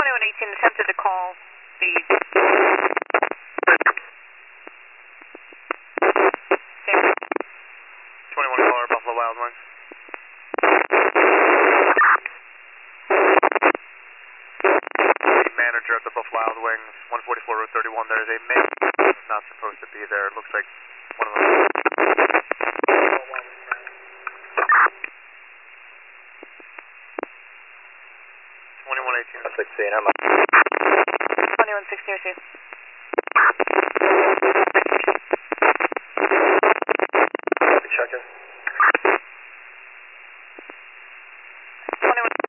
2118 attempted to call the... Okay. 21 caller, Buffalo Wild Wings. The manager at the Buffalo Wild Wings, 144 Route 31, there is a man who's not supposed to be there. It looks like one of them. 2118. 16, I'm up. 2116,